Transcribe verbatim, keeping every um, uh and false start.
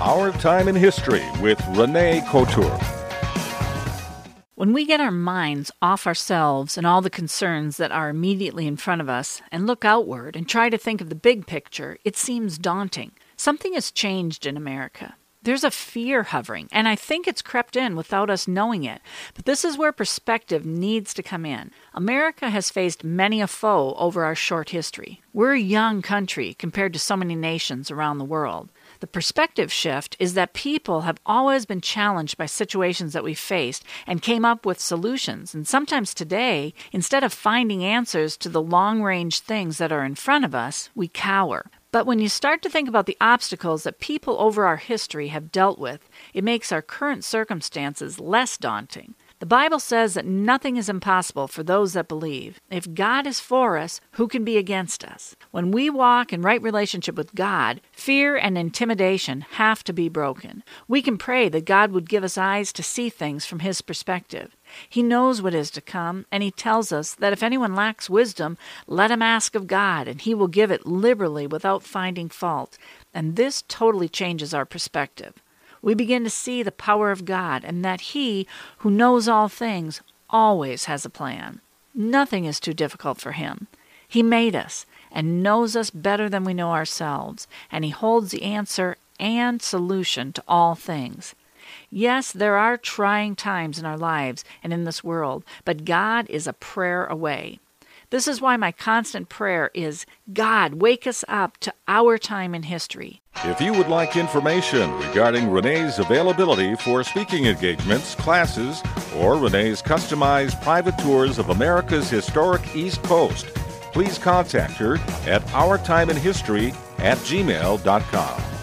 Our Time in History with Renee Couture. When we get our minds off ourselves and all the concerns that are immediately in front of us and look outward and try to think of the big picture, it seems daunting. Something has changed in America. There's a fear hovering, and I think it's crept in without us knowing it. But this is where perspective needs to come in. America has faced many a foe over our short history. We're a young country compared to so many nations around the world. The perspective shift is that people have always been challenged by situations that we faced and came up with solutions. And sometimes today, instead of finding answers to the long-range things that are in front of us, we cower. But when you start to think about the obstacles that people over our history have dealt with, it makes our current circumstances less daunting. The Bible says that nothing is impossible for those that believe. If God is for us, who can be against us? When we walk in right relationship with God, fear and intimidation have to be broken. We can pray that God would give us eyes to see things from His perspective. He knows what is to come, and He tells us that if anyone lacks wisdom, let him ask of God, and He will give it liberally without finding fault. And this totally changes our perspective. We begin to see the power of God and that He, who knows all things, always has a plan. Nothing is too difficult for Him. He made us and knows us better than we know ourselves, and He holds the answer and solution to all things. Yes, there are trying times in our lives and in this world, but God is a prayer away. This is why my constant prayer is, God, wake us up to our time in history. If you would like information regarding Renee's availability for speaking engagements, classes, or Renee's customized private tours of America's historic East Coast, please contact her at ourtimeinhistory at gmail dot com.